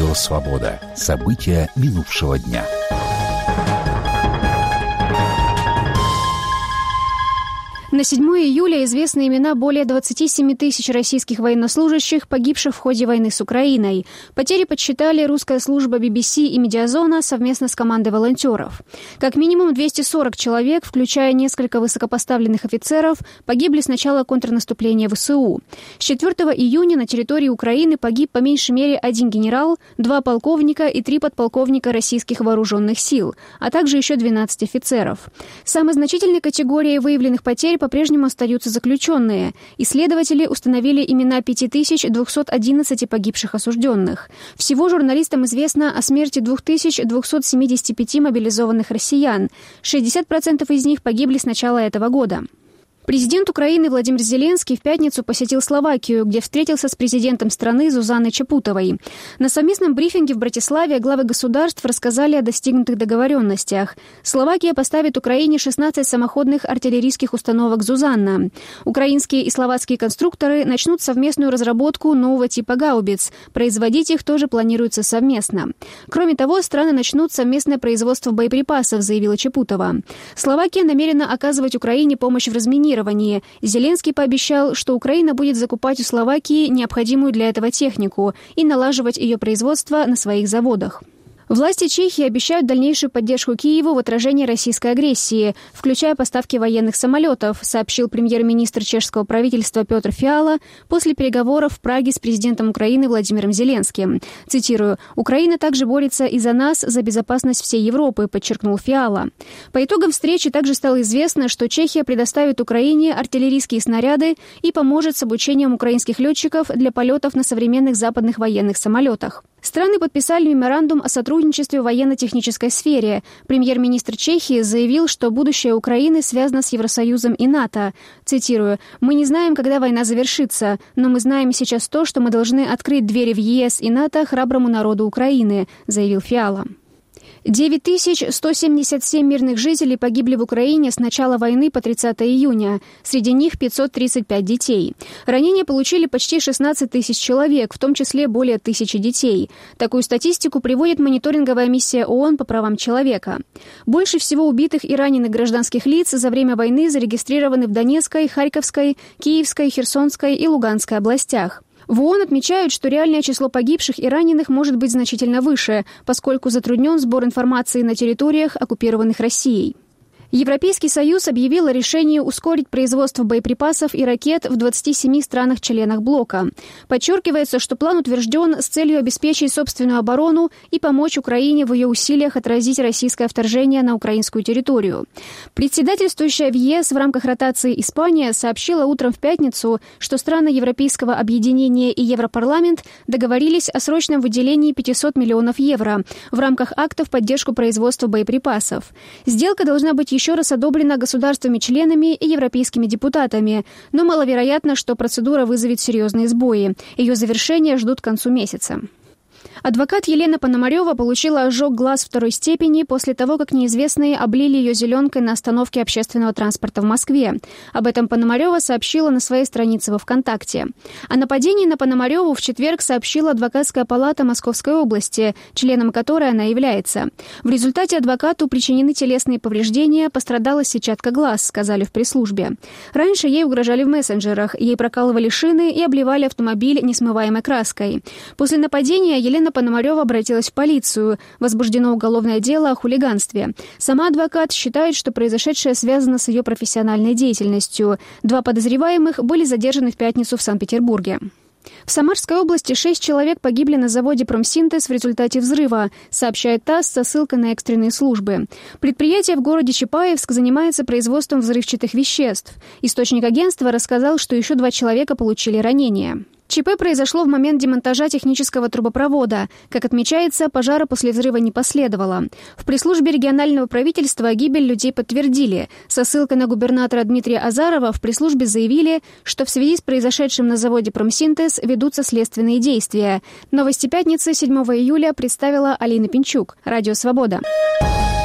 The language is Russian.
Радио «Свобода». События минувшего дня. На 7 июля известны имена более 27 тысяч российских военнослужащих, погибших в ходе войны с Украиной. Потери подсчитали русская служба BBC и Медиазона совместно с командой волонтеров. Как минимум 240 человек, включая несколько высокопоставленных офицеров, погибли с начала контрнаступления ВСУ. С 4 июня на территории Украины погиб по меньшей мере 1 генерал, 2 полковника и 3 подполковника российских вооруженных сил, а также еще 12 офицеров. Самой значительной категорией выявленных потерь по-прежнему остаются заключенные. Исследователи установили имена 5211 погибших осужденных. Всего журналистам известно о смерти 2275 мобилизованных россиян. 60% из них погибли с начала этого года. Президент Украины Владимир Зеленский в пятницу посетил Словакию, где встретился с президентом страны Зузанной Чапутовой. На совместном брифинге в Братиславе главы государств рассказали о достигнутых договоренностях. Словакия поставит Украине 16 самоходных артиллерийских установок «Зузанна». Украинские и словацкие конструкторы начнут совместную разработку нового типа гаубиц. Производить их тоже планируется совместно. Кроме того, страны начнут совместное производство боеприпасов, заявила Чапутова. Словакия намерена оказывать Украине помощь в разминировании. Зеленский пообещал, что Украина будет закупать у Словакии необходимую для этого технику и налаживать ее производство на своих заводах. Власти Чехии обещают дальнейшую поддержку Киеву в отражении российской агрессии, включая поставки военных самолетов, сообщил премьер-министр чешского правительства Петр Фиала после переговоров в Праге с президентом Украины Владимиром Зеленским. Цитирую: «Украина также борется и за нас, за безопасность всей Европы», подчеркнул Фиала. По итогам встречи также стало известно, что Чехия предоставит Украине артиллерийские снаряды и поможет с обучением украинских летчиков для полетов на современных западных военных самолетах. Страны подписали меморандум о сотрудничестве в военно-технической сфере. Премьер-министр Чехии заявил, что будущее Украины связано с Евросоюзом и НАТО. Цитирую: «Мы не знаем, когда война завершится, но мы знаем сейчас то, что мы должны открыть двери в ЕС и НАТО храброму народу Украины», заявил Фиала. 9177 мирных жителей погибли в Украине с начала войны по 30 июня. Среди них 535 детей. Ранения получили почти 16 тысяч человек, в том числе более 1000 детей. Такую статистику приводит мониторинговая миссия ООН по правам человека. Больше всего убитых и раненых гражданских лиц за время войны зарегистрированы в Донецкой, Харьковской, Киевской, Херсонской и Луганской областях. В ООН отмечают, что реальное число погибших и раненых может быть значительно выше, поскольку затруднен сбор информации на территориях, оккупированных Россией. Европейский Союз объявил о решении ускорить производство боеприпасов и ракет в 27 странах-членах блока. Подчеркивается, что план утвержден с целью обеспечить собственную оборону и помочь Украине в ее усилиях отразить российское вторжение на украинскую территорию. Председательствующая в ЕС в рамках ротации Испания сообщила утром в пятницу, что страны Европейского объединения и Европарламент договорились о срочном выделении 500 миллионов евро в рамках акта в поддержку производства боеприпасов. Сделка должна быть еще раз одобрена государствами-членами и европейскими депутатами, но маловероятно, что процедура вызовет серьезные сбои. Ее завершение ждут к концу месяца. Адвокат Елена Пономарева получила ожог глаз 2 степени после того, как неизвестные облили ее зеленкой на остановке общественного транспорта в Москве. Об этом Пономарева сообщила на своей странице во ВКонтакте. О нападении на Пономареву в четверг сообщила адвокатская палата Московской области, членом которой она является. В результате адвокату причинены телесные повреждения, пострадала сетчатка глаз, сказали в пресс-службе. Раньше ей угрожали в мессенджерах, ей прокалывали шины и обливали автомобиль несмываемой краской. После нападения Елена Пономарева обратилась в полицию. Возбуждено уголовное дело о хулиганстве. Сама адвокат считает, что произошедшее связано с ее профессиональной деятельностью. 2 подозреваемых были задержаны в пятницу в Санкт-Петербурге. В Самарской области 6 человек погибли на заводе «Промсинтез» в результате взрыва, сообщает ТАСС со ссылкой на экстренные службы. Предприятие в городе Чапаевск занимается производством взрывчатых веществ. Источник агентства рассказал, что еще 2 человека получили ранения. ЧП произошло в момент демонтажа технического трубопровода. Как отмечается, пожара после взрыва не последовало. В пресс-службе регионального правительства гибель людей подтвердили. Со ссылкой на губернатора Дмитрия Азарова в пресс-службе заявили, что в связи с произошедшим на заводе «Промсинтез» ведутся следственные действия. Новости пятницы 7 июля представила Алина Пинчук. Радио «Свобода».